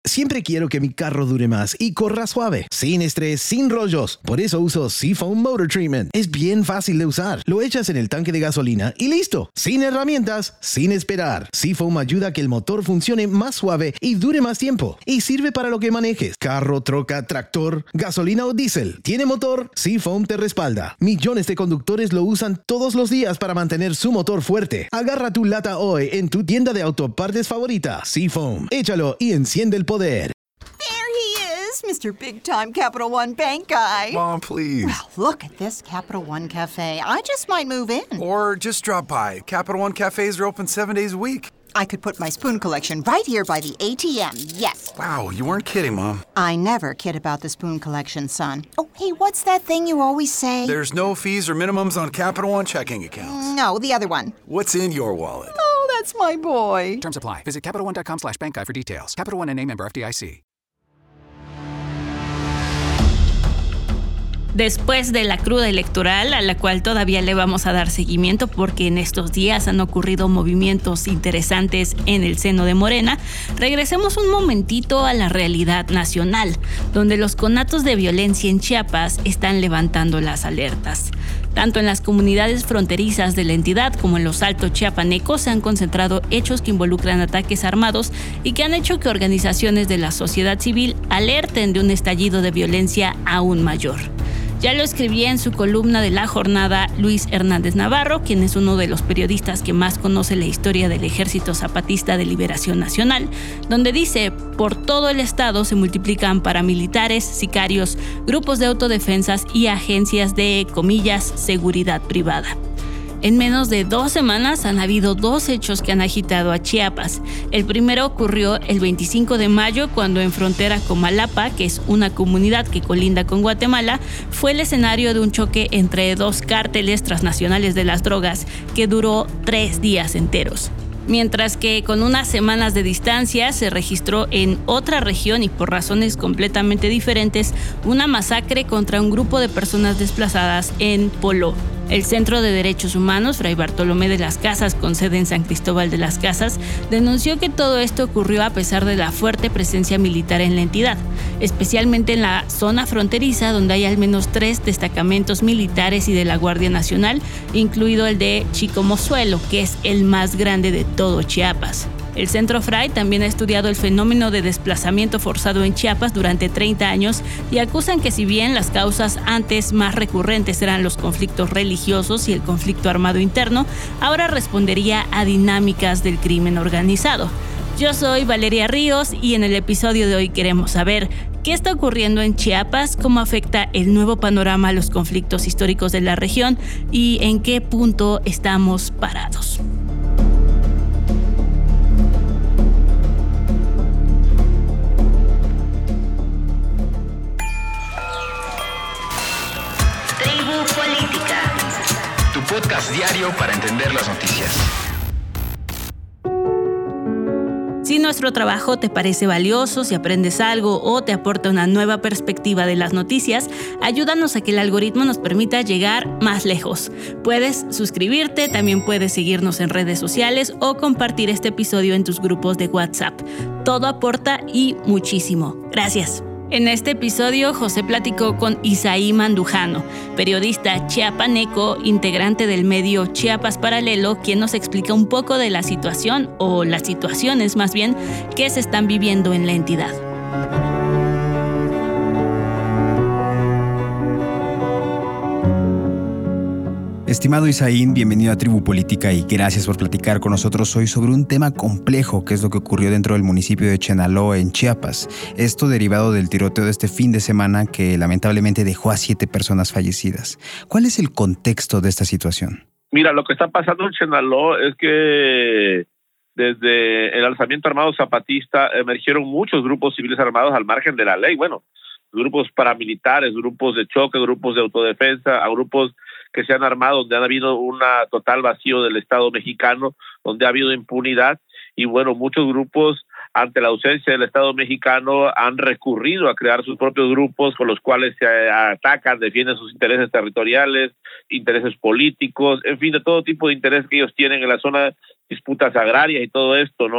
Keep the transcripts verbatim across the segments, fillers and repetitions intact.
Siempre quiero que mi carro dure más y corra suave, sin estrés, sin rollos. Por eso uso Seafoam Motor Treatment. Es bien fácil de usar. Lo echas en el tanque de gasolina y listo. Sin herramientas, sin esperar. Seafoam ayuda a que el motor funcione más suave y dure más tiempo. Y sirve para lo que manejes. Carro, troca, tractor, gasolina o diésel. ¿Tiene motor? Seafoam te respalda. Millones de conductores lo usan todos los días para mantener su motor fuerte. Agarra tu lata hoy en tu tienda de autopartes favorita. Seafoam. Échalo y enciende el poder. There he is, Mister Big Time Capital One Bank guy. Mom, please. Well, look at this Capital One Cafe. I just might move in. Or just drop by. Capital One cafes are open seven days a week. I could put my spoon collection right here by the A T M, yes. Wow, you weren't kidding, Mom. I never kid about the spoon collection, son. Oh, hey, what's that thing you always say? There's no fees or minimums on Capital One checking accounts. No, the other one. What's in your wallet? Oh, that's my boy. Terms apply. Visit CapitalOne.com slash bank guide for details. Capital One N A member F D I C. Después de la cruda electoral, a la cual todavía le vamos a dar seguimiento porque en estos días han ocurrido movimientos interesantes en el seno de Morena, regresemos un momentito a la realidad nacional, donde los conatos de violencia en Chiapas están levantando las alertas. Tanto en las comunidades fronterizas de la entidad como en los altos chiapanecos se han concentrado hechos que involucran ataques armados y que han hecho que organizaciones de la sociedad civil alerten de un estallido de violencia aún mayor. Ya lo escribía en su columna de La Jornada Luis Hernández Navarro, quien es uno de los periodistas que más conoce la historia del Ejército Zapatista de Liberación Nacional, donde dice: por todo el estado se multiplican paramilitares, sicarios, grupos de autodefensas y agencias de, comillas, seguridad privada. En menos de dos semanas han habido dos hechos que han agitado a Chiapas. El primero ocurrió el veinticinco de mayo, cuando en frontera con Malapa, que es una comunidad que colinda con Guatemala, fue el escenario de un choque entre dos cárteles transnacionales de las drogas que duró tres días enteros. Mientras que con unas semanas de distancia se registró en otra región y por razones completamente diferentes una masacre contra un grupo de personas desplazadas en Poló. El Centro de Derechos Humanos Fray Bartolomé de las Casas, con sede en San Cristóbal de las Casas, denunció que todo esto ocurrió a pesar de la fuerte presencia militar en la entidad, especialmente en la zona fronteriza, donde hay al menos tres destacamentos militares y de la Guardia Nacional, incluido el de Chicomozuelo, que es el más grande de todo Chiapas. El Centro Fray también ha estudiado el fenómeno de desplazamiento forzado en Chiapas durante treinta años y acusan que si bien las causas antes más recurrentes eran los conflictos religiosos y el conflicto armado interno, ahora respondería a dinámicas del crimen organizado. Yo soy Valeria Ríos y en el episodio de hoy queremos saber qué está ocurriendo en Chiapas, cómo afecta el nuevo panorama a los conflictos históricos de la región y en qué punto estamos parados. Podcast diario para entender las noticias. Si nuestro trabajo te parece valioso, si aprendes algo o te aporta una nueva perspectiva de las noticias, ayúdanos a que el algoritmo nos permita llegar más lejos. Puedes suscribirte, también puedes seguirnos en redes sociales o compartir este episodio en tus grupos de WhatsApp. Todo aporta y muchísimo. Gracias. En este episodio, José platicó con Isaí Mandujano, periodista chiapaneco, integrante del medio Chiapas Paralelo, quien nos explica un poco de la situación, o las situaciones más bien, que se están viviendo en la entidad. Estimado Isaín, bienvenido a Tribu Política y gracias por platicar con nosotros hoy sobre un tema complejo, que es lo que ocurrió dentro del municipio de Chenaló, en Chiapas. Esto derivado del tiroteo de este fin de semana que lamentablemente dejó a siete personas fallecidas. ¿Cuál es el contexto de esta situación? Mira, lo que está pasando en Chenaló es que desde el alzamiento armado zapatista emergieron muchos grupos civiles armados al margen de la ley. Bueno, grupos paramilitares, grupos de choque, grupos de autodefensa, a grupos que se han armado, donde ha habido un total vacío del Estado mexicano, donde ha habido impunidad, y bueno, muchos grupos, ante la ausencia del Estado mexicano, han recurrido a crear sus propios grupos con los cuales se atacan, defienden sus intereses territoriales, intereses políticos, en fin, de todo tipo de intereses que ellos tienen en la zona, disputas agrarias y todo esto, ¿no?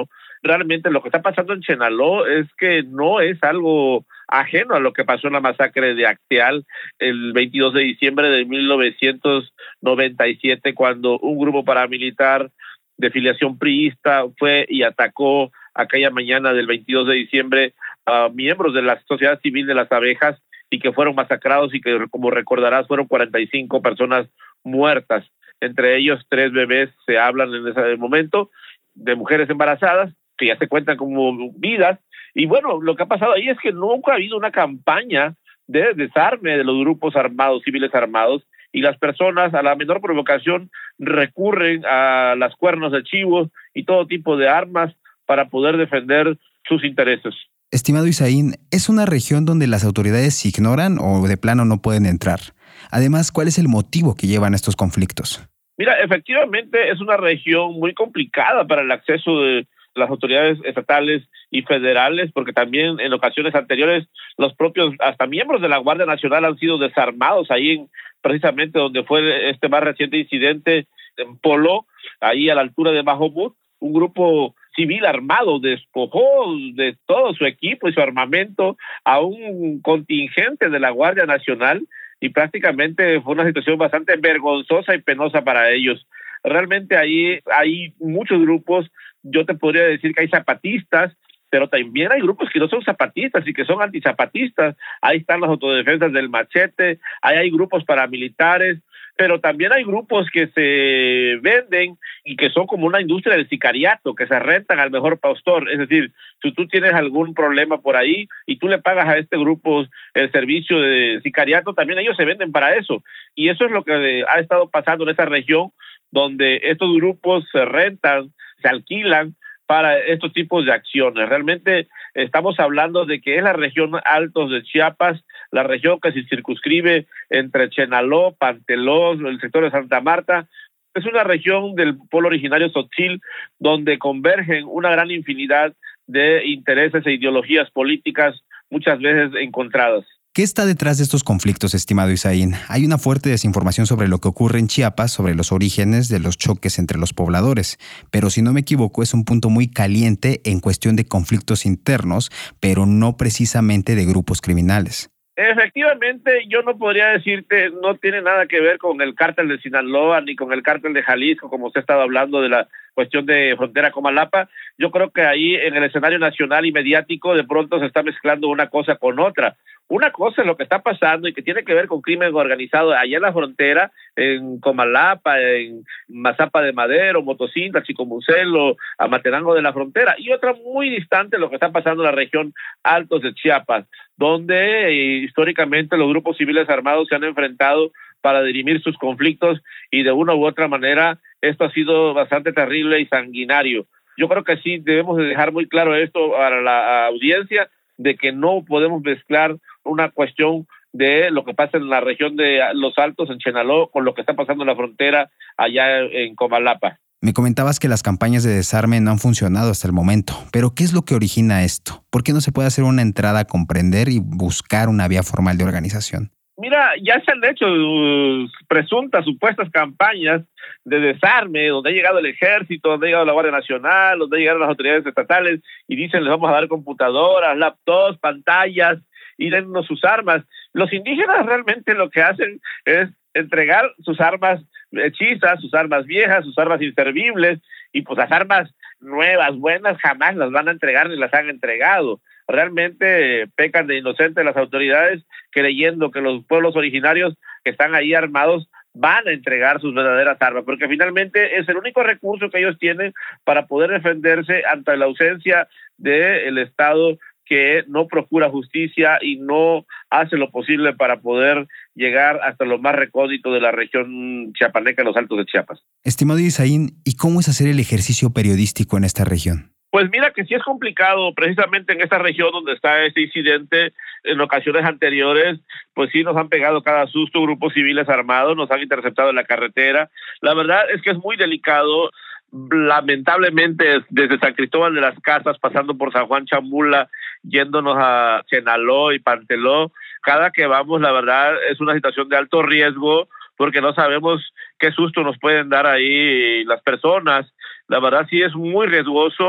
realmente lo que está pasando en Chenaló es que no es algo ajeno a lo que pasó en la masacre de Acteal el veintidós de diciembre de mil novecientos noventa y siete, cuando un grupo paramilitar de filiación priista fue y atacó aquella mañana del veintidós de diciembre a miembros de la sociedad civil de las abejas y que fueron masacrados y que, como recordarás, fueron cuarenta y cinco personas muertas. Entre ellos tres bebés se hablan en ese momento, de mujeres embarazadas, que ya se cuentan como vidas. Y bueno, lo que ha pasado ahí es que nunca ha habido una campaña de desarme de los grupos armados, civiles armados, y las personas a la menor provocación recurren a las cuernos de chivo y todo tipo de armas para poder defender sus intereses. Estimado Isaín, ¿es una región donde las autoridades se ignoran o de plano no pueden entrar? Además, ¿cuál es el motivo que llevan estos conflictos? Mira, efectivamente es una región muy complicada para el acceso de las autoridades estatales y federales, porque también en ocasiones anteriores los propios, hasta miembros de la Guardia Nacional han sido desarmados ahí en, precisamente donde fue este más reciente incidente en Polo, ahí a la altura de Majomut. Un grupo civil armado despojó de todo su equipo y su armamento a un contingente de la Guardia Nacional, y prácticamente fue una situación bastante vergonzosa y penosa para ellos. Realmente ahí hay muchos grupos. Yo te podría decir que hay zapatistas, pero también hay grupos que no son zapatistas y que son antizapatistas. Ahí están las autodefensas del Machete, ahí hay grupos paramilitares, pero también hay grupos que se venden y que son como una industria del sicariato, que se rentan al mejor pastor. Es decir, si tú tienes algún problema por ahí y tú le pagas a este grupo el servicio de sicariato, también ellos se venden para eso. Y eso es lo que ha estado pasando en esta región, donde estos grupos se rentan, se alquilan para estos tipos de acciones. Realmente estamos hablando de que es la región Altos de Chiapas, la región que se circunscribe entre Chenaló, Panteló, el sector de Santa Marta. Es una región del pueblo originario tzotzil, donde convergen una gran infinidad de intereses e ideologías políticas, muchas veces encontradas. ¿Qué está detrás de estos conflictos, estimado Isaín? Hay una fuerte desinformación sobre lo que ocurre en Chiapas, sobre los orígenes de los choques entre los pobladores, pero si no me equivoco es un punto muy caliente en cuestión de conflictos internos, pero no precisamente de grupos criminales. Efectivamente, yo no podría decirte, no tiene nada que ver con el cártel de Sinaloa ni con el cártel de Jalisco, como se ha estado hablando de la cuestión de frontera Comalapa. Yo creo que ahí en el escenario nacional y mediático de pronto se está mezclando una cosa con otra. Una cosa es lo que está pasando y que tiene que ver con crimen organizado allá en la frontera, en Comalapa, en Mazapa de Madero, Motocintla, Chicomucelo, Amatenango de la frontera, y otra muy distante lo que está pasando en la región Altos de Chiapas, donde eh, históricamente los grupos civiles armados se han enfrentado para dirimir sus conflictos, y de una u otra manera esto ha sido bastante terrible y sanguinario. Yo creo que sí debemos de dejar muy claro esto a la audiencia, de que no podemos mezclar una cuestión de lo que pasa en la región de Los Altos, en Chenaló, con lo que está pasando en la frontera allá en Comalapa. Me comentabas que las campañas de desarme no han funcionado hasta el momento, pero ¿qué es lo que origina esto? ¿Por qué no se puede hacer una entrada a comprender y buscar una vía formal de organización? Mira, ya se han hecho uh, presuntas, supuestas campañas de desarme, donde ha llegado el ejército, donde ha llegado la Guardia Nacional, donde han llegado las autoridades estatales y dicen les vamos a dar computadoras, laptops, pantallas y dennos sus armas. Los indígenas realmente lo que hacen es entregar sus armas hechizas, sus armas viejas, sus armas inservibles, y pues las armas nuevas, buenas, jamás las van a entregar ni las han entregado. Realmente pecan de inocentes las autoridades creyendo que los pueblos originarios que están ahí armados van a entregar sus verdaderas armas, porque finalmente es el único recurso que ellos tienen para poder defenderse ante la ausencia del Estado, que no procura justicia y no hace lo posible para poder llegar hasta lo más recóndito de la región chiapaneca, los Altos de Chiapas. Estimado Isaín, ¿y cómo es hacer el ejercicio periodístico en esta región? Pues mira que sí es complicado, precisamente en esta región donde está este incidente. En ocasiones anteriores, pues sí nos han pegado cada susto grupos civiles armados, nos han interceptado en la carretera. La verdad es que es muy delicado. Lamentablemente, desde San Cristóbal de las Casas, pasando por San Juan Chamula, yéndonos a Chenaló y Panteló, cada que vamos, la verdad, es una situación de alto riesgo, porque no sabemos qué susto nos pueden dar ahí las personas. La verdad sí es muy riesgoso,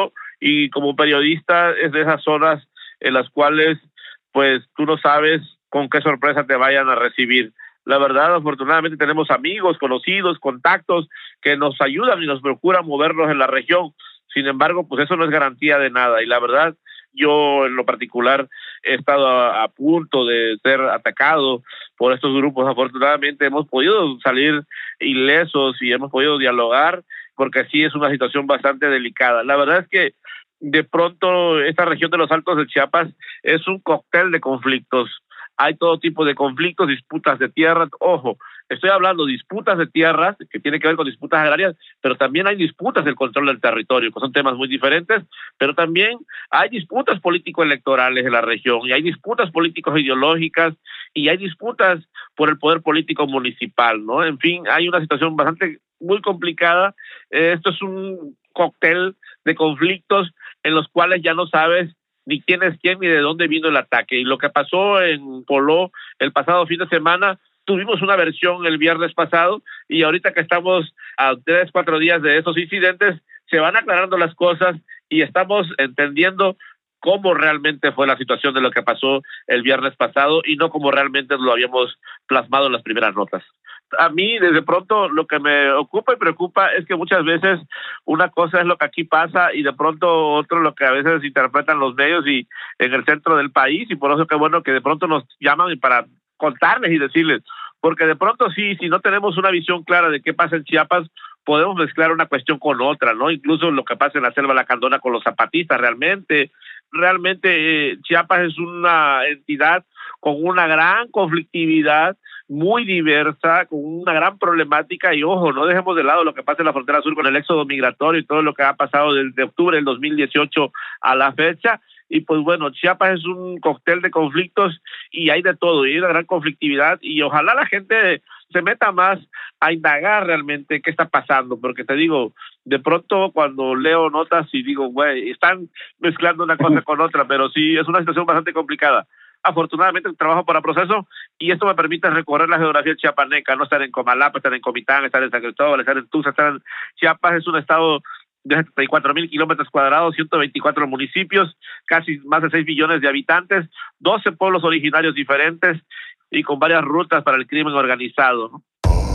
y como periodista es de esas zonas en las cuales pues tú no sabes con qué sorpresa te vayan a recibir. La verdad, afortunadamente tenemos amigos, conocidos, contactos que nos ayudan y nos procuran movernos en la región. Sin embargo, pues eso no es garantía de nada. Y la verdad, yo en lo particular he estado a, a punto de ser atacado por estos grupos. Afortunadamente hemos podido salir ilesos y hemos podido dialogar, porque sí es una situación bastante delicada. La verdad es que de pronto esta región de los Altos de Chiapas es un cóctel de conflictos. Hay todo tipo de conflictos, disputas de tierras. Ojo, estoy hablando de disputas de tierras, que tiene que ver con disputas agrarias, pero también hay disputas del control del territorio, que son temas muy diferentes, pero también hay disputas político-electorales en la región, y hay disputas políticos ideológicas, y hay disputas por el poder político municipal, ¿no? En fin, hay una situación bastante muy complicada. Eh, esto es un cóctel de conflictos en los cuales ya no sabes ni quién es quién, ni de dónde vino el ataque. Y lo que pasó en Poló el pasado fin de semana, tuvimos una versión el viernes pasado, y ahorita que estamos a tres, cuatro días de esos incidentes, se van aclarando las cosas y estamos entendiendo cómo realmente fue la situación de lo que pasó el viernes pasado y no como realmente lo habíamos plasmado en las primeras notas. A mí, desde pronto, lo que me ocupa y preocupa es que muchas veces una cosa es lo que aquí pasa y de pronto otro lo que a veces interpretan los medios y en el centro del país, y por eso qué bueno que de pronto nos llaman para contarles y decirles, porque de pronto sí, si no tenemos una visión clara de qué pasa en Chiapas, podemos mezclar una cuestión con otra, ¿no? Incluso lo que pasa en la Selva Lacandona con los zapatistas, realmente, realmente eh, Chiapas es una entidad con una gran conflictividad, muy diversa, con una gran problemática, y ojo, no dejemos de lado lo que pasa en la frontera sur con el éxodo migratorio y todo lo que ha pasado desde octubre del dos mil dieciocho a la fecha. Y pues bueno, Chiapas es un cóctel de conflictos y hay de todo, y hay una gran conflictividad, y ojalá la gente se meta más a indagar realmente qué está pasando, porque te digo, de pronto cuando leo notas y digo, güey, están mezclando una cosa con otra, pero sí, es una situación bastante complicada. Afortunadamente trabajo para Proceso y esto me permite recorrer la geografía chiapaneca, no estar en Comalapa, estar en Comitán, estar en San Cristóbal, estar en Tuxtla, estar en Chiapas. Es un estado de setenta y cuatro mil kilómetros cuadrados, ciento veinticuatro municipios, casi más de seis millones de habitantes, doce pueblos originarios diferentes y con varias rutas para el crimen organizado, ¿no?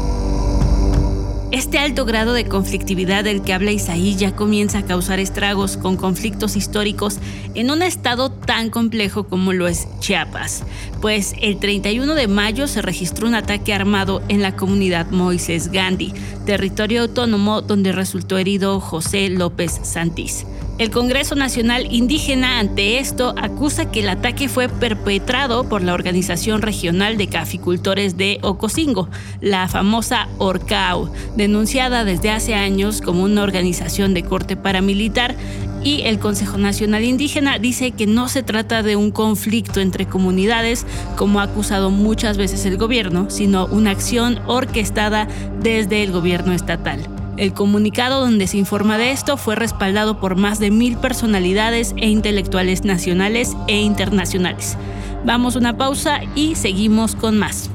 Este alto grado de conflictividad del que habla Isaí ya comienza a causar estragos con conflictos históricos en un estado tan complejo como lo es Chiapas, pues el treinta y uno de mayo se registró un ataque armado en la comunidad Moisés Gandhi, territorio autónomo donde resultó herido José López Santís. El Congreso Nacional Indígena ante esto acusa que el ataque fue perpetrado por la Organización Regional de Caficultores de Ocosingo, la famosa ORCAO, denunciada desde hace años como una organización de corte paramilitar, y el Consejo Nacional Indígena dice que no se trata de un conflicto entre comunidades, como ha acusado muchas veces el gobierno, sino una acción orquestada desde el gobierno estatal. El comunicado donde se informa de esto fue respaldado por más de mil personalidades e intelectuales nacionales e internacionales. Vamos a una pausa y seguimos con más.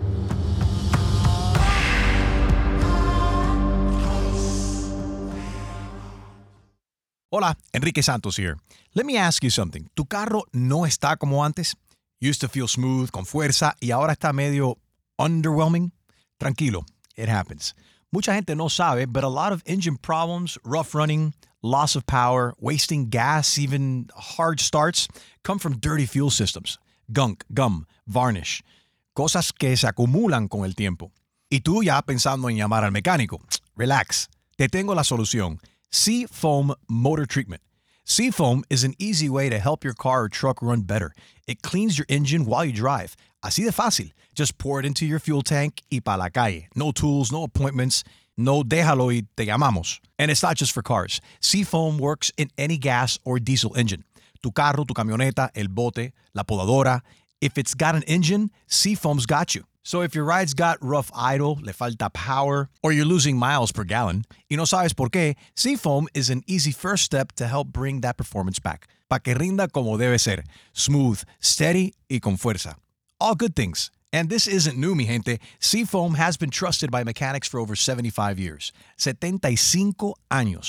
Hola, Enrique Santos here. Let me ask you something. ¿Tu carro no está como antes? Used to feel smooth, con fuerza, y ahora está medio underwhelming? Tranquilo, it happens. Mucha gente no sabe, but a lot of engine problems, rough running, loss of power, wasting gas, even hard starts, come from dirty fuel systems. Gunk, gum, varnish. Cosas que se acumulan con el tiempo. Y tú ya pensando en llamar al mecánico. Relax. Te tengo la solución. Seafoam Motor Treatment. Seafoam is an easy way to help your car or truck run better. It cleans your engine while you drive. Así de fácil. Just pour it into your fuel tank y pa' la calle. No tools, no appointments. No déjalo y te llamamos. And it's not just for cars. Seafoam works in any gas or diesel engine. Tu carro, tu camioneta, el bote, la podadora. If it's got an engine, Seafoam's got you. So if your ride's got rough idle, le falta power, or you're losing miles per gallon, y no sabes por qué, Seafoam is an easy first step to help bring that performance back. Pa' que rinda como debe ser. Smooth, steady y con fuerza. All good things. And this isn't new, mi gente. Seafoam has been trusted by mechanics for over seventy-five years. setenta y cinco años.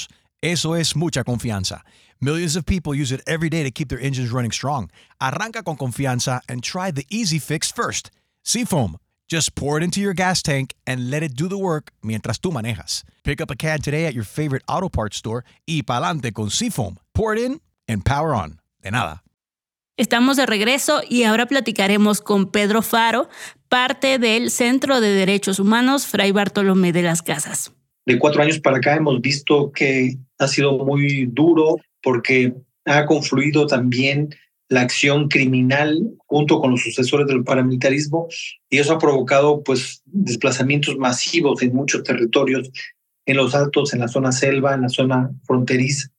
Eso es mucha confianza. Millions of people use it every day to keep their engines running strong. Arranca con confianza and try the easy fix first. Seafoam. Just pour it into your gas tank and let it do the work mientras tú manejas. Pick up a can today at your favorite auto parts store y pa'lante con Seafoam. Pour it in and power on. De nada. Estamos de regreso y ahora platicaremos con Pedro Faro, parte del Centro de Derechos Humanos Fray Bartolomé de las Casas. De cuatro años para acá hemos visto que ha sido muy duro porque ha confluido también la acción criminal junto con los sucesores del paramilitarismo y eso ha provocado pues desplazamientos masivos en muchos territorios, en los altos, en la zona selva, en la zona fronteriza.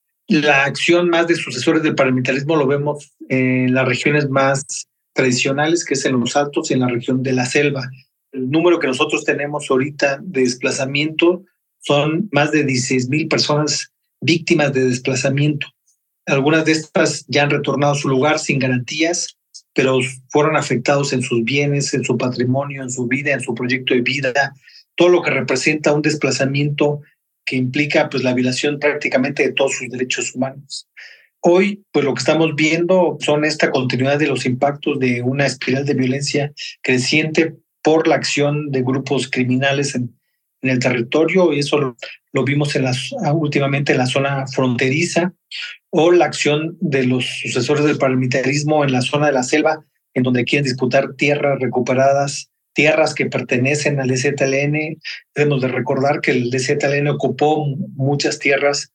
La acción más de sucesores del paramilitarismo lo vemos en las regiones más tradicionales, que es en los altos y en la región de la selva. El número que nosotros tenemos ahorita de desplazamiento son más de dieciséis mil personas víctimas de desplazamiento. Algunas de estas ya han retornado a su lugar sin garantías, pero fueron afectados en sus bienes, en su patrimonio, en su vida, en su proyecto de vida, todo lo que representa un desplazamiento que implica pues, la violación prácticamente de todos sus derechos humanos. Hoy, pues lo que estamos viendo son esta continuidad de los impactos de una espiral de violencia creciente por la acción de grupos criminales en, en el territorio, y eso lo, lo vimos en las, últimamente en la zona fronteriza, o la acción de los sucesores del paramilitarismo en la zona de la selva, en donde quieren disputar tierras recuperadas, tierras que pertenecen al D Z L N. Debemos de recordar que el D Z L N ocupó muchas tierras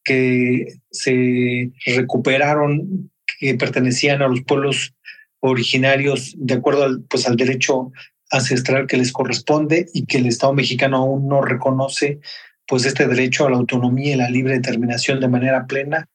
que se recuperaron, que pertenecían a los pueblos originarios de acuerdo al, pues, al derecho ancestral que les corresponde y que el Estado mexicano aún no reconoce pues este derecho a la autonomía y la libre determinación de manera plena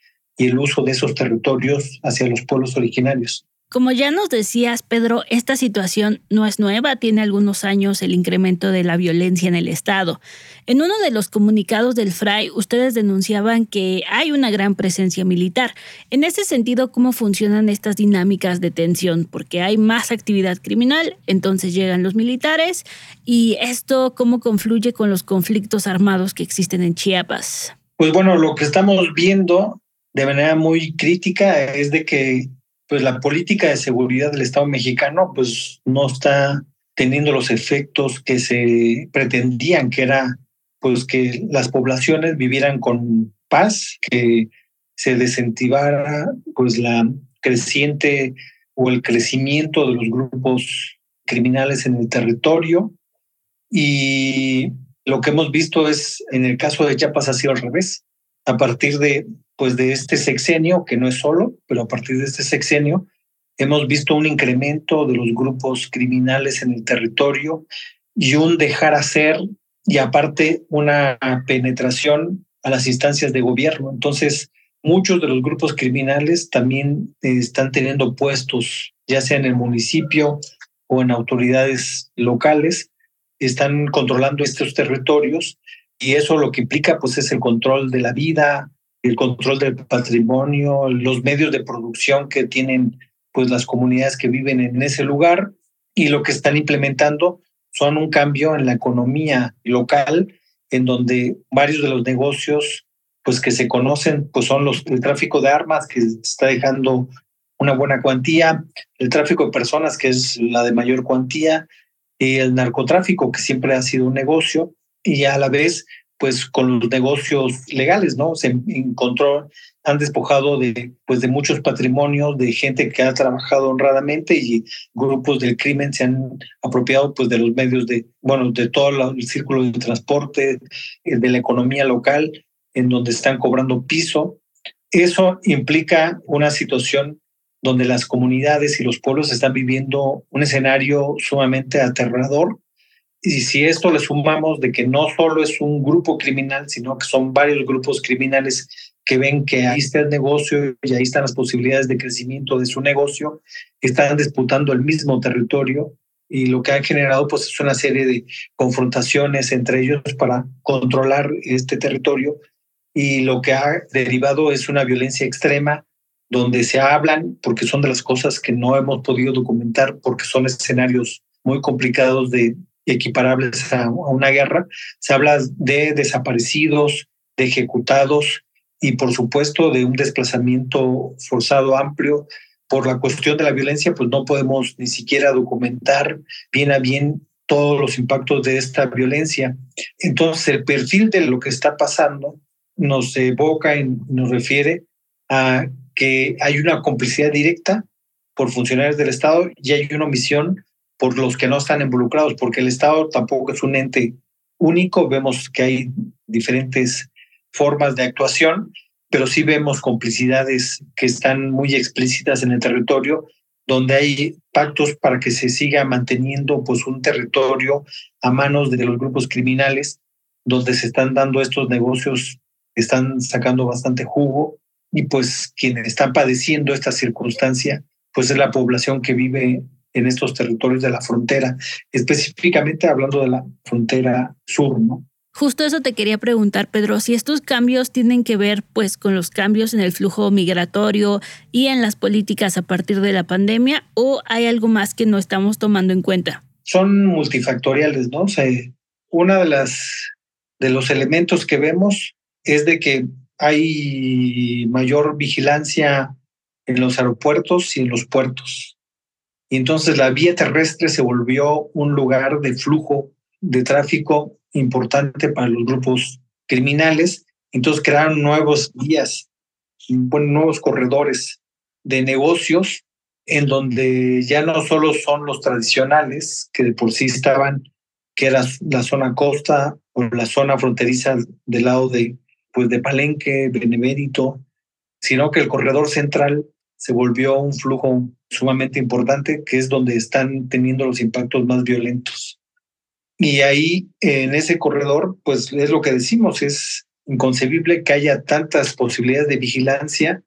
y el uso de esos territorios hacia los pueblos originarios. Como ya nos decías, Pedro, esta situación no es nueva, tiene algunos años el incremento de la violencia en el Estado. En uno de los comunicados del F R A I, ustedes denunciaban que hay una gran presencia militar. En ese sentido, ¿cómo funcionan estas dinámicas de tensión? Porque hay más actividad criminal, entonces llegan los militares, y esto, ¿cómo confluye con los conflictos armados que existen en Chiapas? Pues bueno, lo que estamos viendo de manera muy crítica es de que pues la política de seguridad del Estado mexicano pues no está teniendo los efectos que se pretendían, que era pues que las poblaciones vivieran con paz, que se desincentivara pues la creciente o el crecimiento de los grupos criminales en el territorio. Y lo que hemos visto es, en el caso de Chiapas ha sido al revés. A partir de pues de este sexenio, que no es solo, pero a partir de este sexenio hemos visto un incremento de los grupos criminales en el territorio y un dejar hacer y aparte una penetración a las instancias de gobierno. Entonces, muchos de los grupos criminales también están teniendo puestos, ya sea en el municipio o en autoridades locales, están controlando estos territorios y eso lo que implica pues es el control de la vida, el control del patrimonio, los medios de producción que tienen pues las comunidades que viven en ese lugar, y lo que están implementando son un cambio en la economía local, en donde varios de los negocios pues que se conocen pues son los el tráfico de armas, que está dejando una buena cuantía, el tráfico de personas, que es la de mayor cuantía, y el narcotráfico, que siempre ha sido un negocio, y a la vez pues con los negocios legales, ¿no? Se encontró, han despojado de, pues, de muchos patrimonios, de gente que ha trabajado honradamente, y grupos del crimen se han apropiado pues de los medios de, bueno, de todo el círculo de transporte, de la economía local, en donde están cobrando piso. Eso implica una situación donde las comunidades y los pueblos están viviendo un escenario sumamente aterrador. Y si esto le sumamos de que no solo es un grupo criminal, sino que son varios grupos criminales que ven que ahí está el negocio y ahí están las posibilidades de crecimiento de su negocio, están disputando el mismo territorio, y lo que han generado pues es una serie de confrontaciones entre ellos para controlar este territorio, y lo que ha derivado es una violencia extrema donde se hablan, porque son de las cosas que no hemos podido documentar porque son escenarios muy complicados de equiparables a una guerra, se habla de desaparecidos, de ejecutados y por supuesto de un desplazamiento forzado amplio. Por la cuestión de la violencia, pues no podemos ni siquiera documentar bien a bien todos los impactos de esta violencia. Entonces, el perfil de lo que está pasando nos evoca y nos refiere a que hay una complicidad directa por funcionarios del Estado y hay una omisión por los que no están involucrados, porque el Estado tampoco es un ente único. Vemos que hay diferentes formas de actuación, pero sí vemos complicidades que están muy explícitas en el territorio, donde hay pactos para que se siga manteniendo pues un territorio a manos de los grupos criminales, donde se están dando estos negocios que están sacando bastante jugo, y pues quienes están padeciendo esta circunstancia pues es la población que vive en estos territorios de la frontera, específicamente hablando de la frontera sur, ¿no? Justo eso te quería preguntar, Pedro, si estos cambios tienen que ver pues con los cambios en el flujo migratorio y en las políticas a partir de la pandemia, o hay algo más que no estamos tomando en cuenta. Son multifactoriales, ¿no? O sea, una de las de los elementos que vemos es de que hay mayor vigilancia en los aeropuertos y en los puertos. Y entonces la vía terrestre se volvió un lugar de flujo de tráfico importante para los grupos criminales. Entonces crearon nuevos vías, bueno, nuevos corredores de negocios en donde ya no solo son los tradicionales, que de por sí estaban, que era la zona costa o la zona fronteriza del lado de, pues de Palenque, Benemérito, sino que el corredor central se volvió un flujo sumamente importante, que es donde están teniendo los impactos más violentos. Y ahí, en ese corredor, pues es lo que decimos, es inconcebible que haya tantas posibilidades de vigilancia,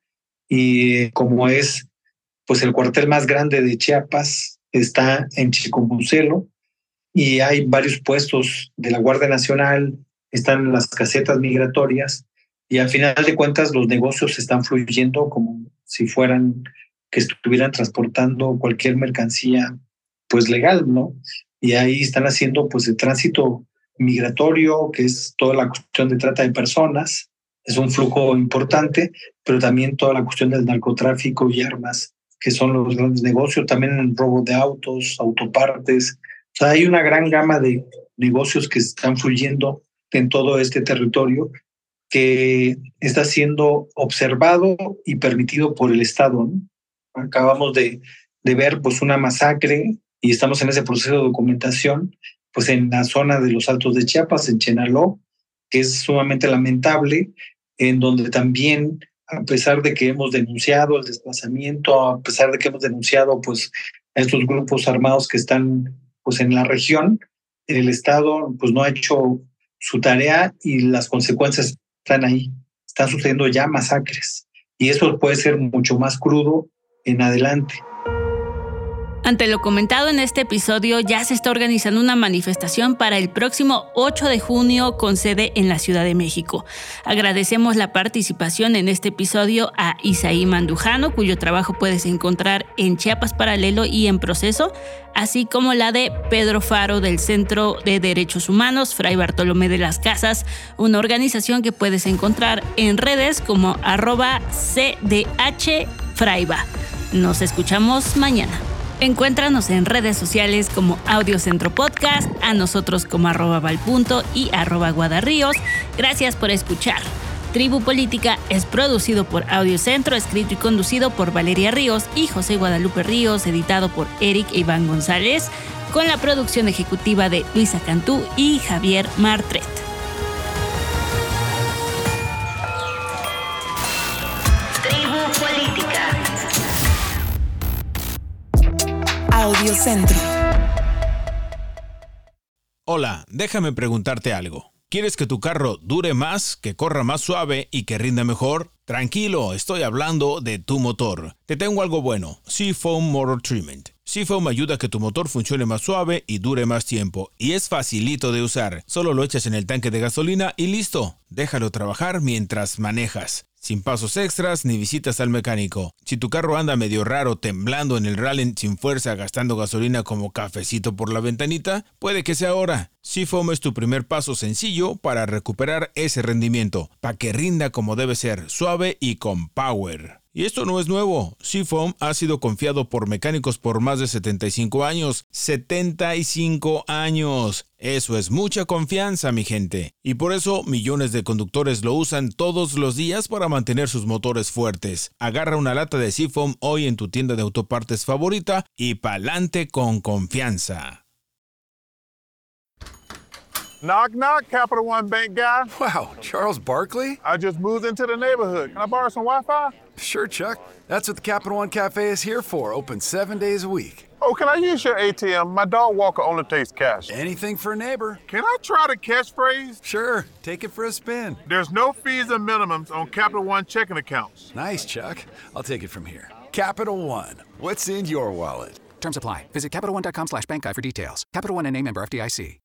y como es pues el cuartel más grande de Chiapas, está en Chicomucelo, y hay varios puestos de la Guardia Nacional, están las casetas migratorias, y al final de cuentas los negocios están fluyendo como si fueran que estuvieran transportando cualquier mercancía pues legal, ¿no? Y ahí están haciendo pues el tránsito migratorio, que es toda la cuestión de trata de personas, es un flujo importante, pero también toda la cuestión del narcotráfico y armas, que son los grandes negocios, también el robo de autos, autopartes. O sea, hay una gran gama de negocios que están fluyendo en todo este territorio que está siendo observado y permitido por el Estado, ¿no? Acabamos de, de ver pues una masacre y estamos en ese proceso de documentación, pues en la zona de los Altos de Chiapas, en Chenaló, que es sumamente lamentable, en donde también, a pesar de que hemos denunciado el desplazamiento, a pesar de que hemos denunciado pues a estos grupos armados que están pues en la región, el Estado pues no ha hecho su tarea y las consecuencias están ahí. Están sucediendo ya masacres y eso puede ser mucho más crudo en adelante. Ante lo comentado en este episodio, ya se está organizando una manifestación para el próximo ocho de junio con sede en la Ciudad de México. Agradecemos la participación en este episodio a Isaí Mandujano, cuyo trabajo puedes encontrar en Chiapas Paralelo y en Proceso, así como la de Pedro Faro del Centro de Derechos Humanos Fray Bartolomé de las Casas, una organización que puedes encontrar en redes como arroba C D H Fraiba. Nos escuchamos mañana. Encuéntranos en redes sociales como Audiocentro Podcast, a nosotros como arroba valpunto y arroba guadarríos. Gracias por escuchar. Tribu Política es producido por Audiocentro, escrito y conducido por Valeria Ríos y José Guadalupe Ríos, editado por Eric e Iván González, con la producción ejecutiva de Luisa Cantú y Javier Martret. Audiocentro. Hola, déjame preguntarte algo. ¿Quieres que tu carro dure más, que corra más suave y que rinda mejor? Tranquilo, estoy hablando de tu motor. Te tengo algo bueno, Seafoam Motor Treatment. Seafoam ayuda a que tu motor funcione más suave y dure más tiempo. Y es facilito de usar. Solo lo echas en el tanque de gasolina y listo. Déjalo trabajar mientras manejas. sin pasos extras ni visitas al mecánico. Si tu carro anda medio raro, temblando en el rally sin fuerza, gastando gasolina como cafecito por la ventanita, puede que sea ahora. Seafoam es tu primer paso sencillo para recuperar ese rendimiento, para que rinda como debe ser, suave y con power. Y esto no es nuevo. Seafoam ha sido confiado por mecánicos por más de setenta y cinco años. ¡setenta y cinco años! Eso es mucha confianza, mi gente. Y por eso millones de conductores lo usan todos los días para mantener sus motores fuertes. Agarra una lata de Seafoam hoy en tu tienda de autopartes favorita y pa'lante con confianza. Knock, knock, Capital One Bank guy. Wow, Charles Barkley? I just moved into the neighborhood. Can I borrow some Wi-Fi? Sure, Chuck. That's what the Capital One Cafe is here for, open seven days a week. Oh, can I use your A T M? My dog walker only takes cash. Anything for a neighbor. Can I try the catchphrase? Sure, take it for a spin. There's no fees and minimums on Capital One checking accounts. Nice, Chuck. I'll take it from here. Capital One, what's in your wallet? Terms apply. Visit CapitalOne.com slash bank guide for details. Capital One N A member F D I C.